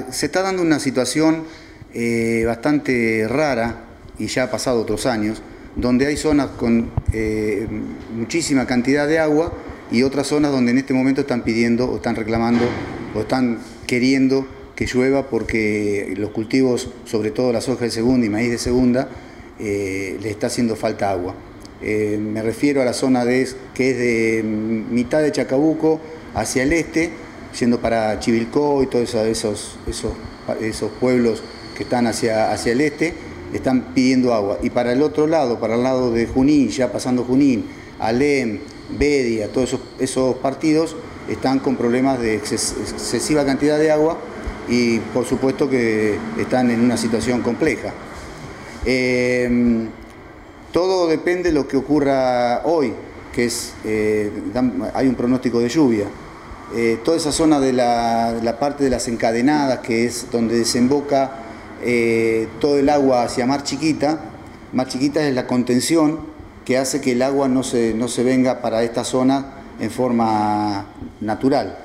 se está dando una situación bastante rara, y ya ha pasado otros años, donde hay zonas con muchísima cantidad de agua y otras zonas donde en este momento están pidiendo o están reclamando o están queriendo que llueva porque los cultivos, sobre todo la soja de segunda y maíz de segunda, le está haciendo falta agua. Me refiero a la zona que es de mitad de Chacabuco hacia el este, yendo para Chivilcoy y todos esos pueblos que están hacia el este, están pidiendo agua. Y para el otro lado, para el lado de Junín, ya pasando Junín, Alem, Bedia, todos esos partidos están con problemas de excesiva cantidad de agua y por supuesto que están en una situación compleja. Todo depende de lo que ocurra hoy, que es, hay un pronóstico de lluvia. Toda esa zona de la parte de las encadenadas, que es donde desemboca todo el agua hacia Mar Chiquita. Mar Chiquita es la contención que hace que el agua no se venga para esta zona en forma natural.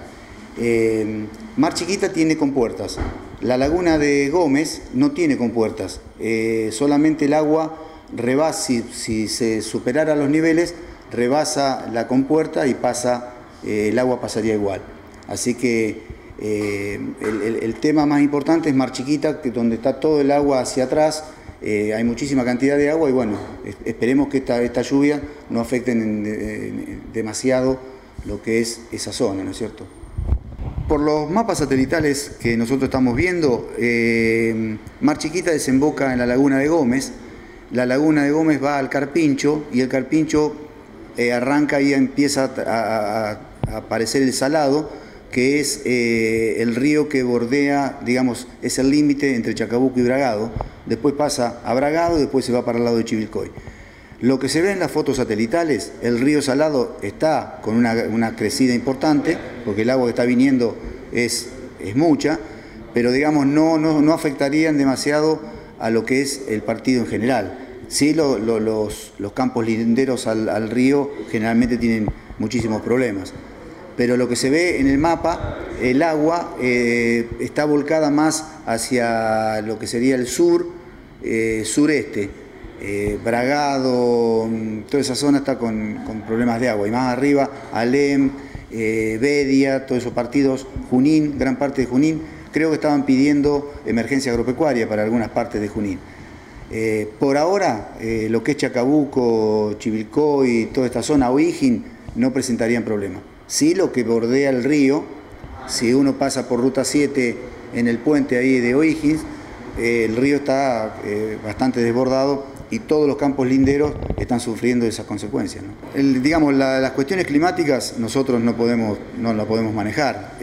Mar Chiquita tiene compuertas. La laguna de Gómez no tiene compuertas. Solamente el agua rebasa, si se superara los niveles, rebasa la compuerta y el agua pasaría igual. Así que el tema más importante es Mar Chiquita, donde está todo el agua hacia atrás. Hay muchísima cantidad de agua y bueno, esperemos que esta lluvia no afecte demasiado lo que es esa zona, ¿no es cierto? Por los mapas satelitales que nosotros estamos viendo, Mar Chiquita desemboca en la laguna de Gómez. La laguna de Gómez va al Carpincho y el Carpincho arranca y empieza a aparecer el Salado, que es el río que bordea, digamos, es el límite entre Chacabuco y Bragado. Después pasa a Bragado y después se va para el lado de Chivilcoy. Lo que se ve en las fotos satelitales, el río Salado está con una crecida importante, porque el agua que está viniendo es mucha, pero digamos no afectarían demasiado a lo que es el partido en general. Sí, los campos linderos al río generalmente tienen muchísimos problemas. Pero lo que se ve en el mapa, el agua está volcada más hacia lo que sería el sureste. Bragado, toda esa zona está con problemas de agua. Y más arriba, Alem, Bedia, todos esos partidos, Junín, gran parte de Junín, creo que estaban pidiendo emergencia agropecuaria para algunas partes de Junín. Por ahora, lo que es Chacabuco, Chivilcoy, toda esta zona, O'Higgins, no presentarían problema. Sí, lo que bordea el río, si uno pasa por Ruta 7 en el puente ahí de O'Higgins, el río está bastante desbordado y todos los campos linderos están sufriendo esas consecuencias, ¿no? Digamos, las cuestiones climáticas nosotros no las podemos manejar.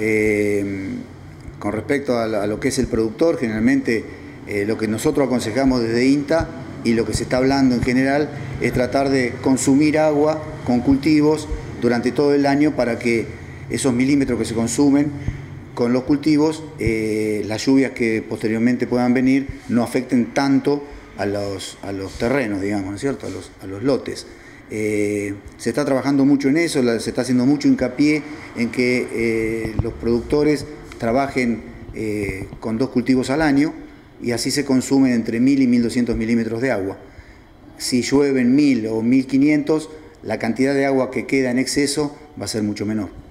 Con respecto a lo que es el productor, generalmente lo que nosotros aconsejamos desde INTA y lo que se está hablando en general es tratar de consumir agua con cultivos durante todo el año para que esos milímetros que se consumen con los cultivos, las lluvias que posteriormente puedan venir no afecten tanto a los terrenos, digamos, ¿no es cierto?, a los lotes. Se está trabajando mucho en eso, se está haciendo mucho hincapié en que los productores trabajen con 2 cultivos al año y así se consumen entre 1000 y 1200 milímetros de agua. Si llueven 1000 o 1500, la cantidad de agua que queda en exceso va a ser mucho menor.